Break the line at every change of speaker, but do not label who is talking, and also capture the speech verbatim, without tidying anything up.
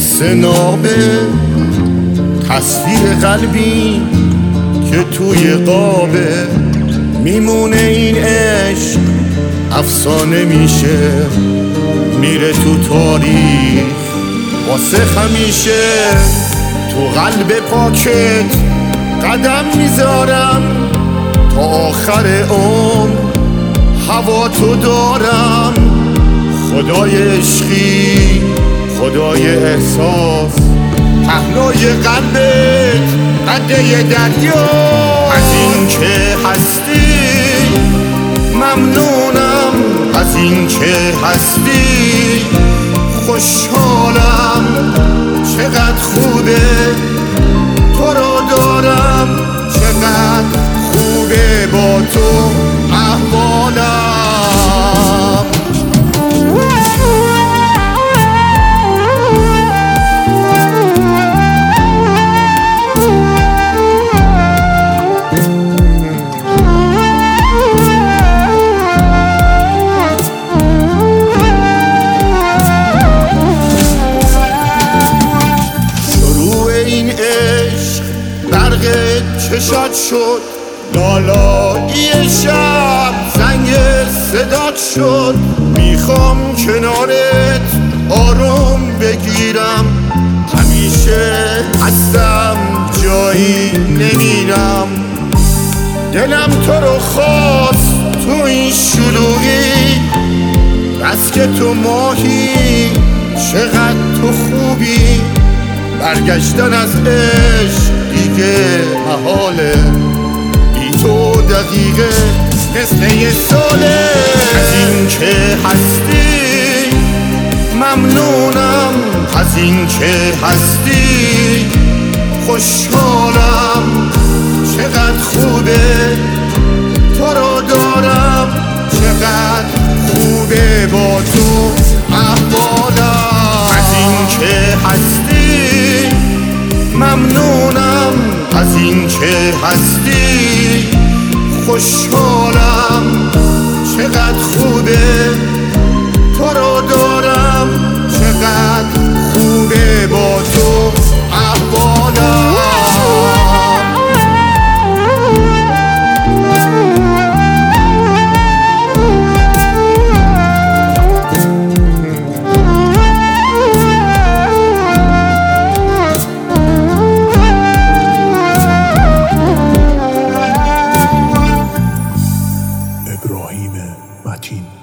قصه نابه، تصویر قلبی که توی قابه. میمونه این عشق افسانه میشه، میره تو تاریخ واسه همیشه. تو قلب پاکت قدم میذارم، تا آخر عمر هوا تو دارم. خدای عشقی، خدای احساس، پهنای قلبت قده دریا. از این که هستی ممنونم، از این که هستی خوشحالم. چقدر خوبه تو رو دارم، چقدر خوبه با تو احوالم. چشات شد لالایی شب، زنگ صدات شد. میخوام کنارت آروم بگیرم، همیشه هستم جایی نمیرم. دلم تو رو خواست تو این شلوغی، بس که تو ماهی چقدر تو خوبی. برگشتن از عشق دیگه محاله، بی تو دقیقه مثل یه ساله. از این که هستی ممنونم، از این که هستی خوشحالم. چقدر خوبه تو رو دارم، چقدر خوبه با تو احوالم. از این که هستی ممنونم، از این که هستی خوشحالم. چقدر خوبه تو رو دارم، چقدر خوبه با تو احوالم.
ابراهیم متین.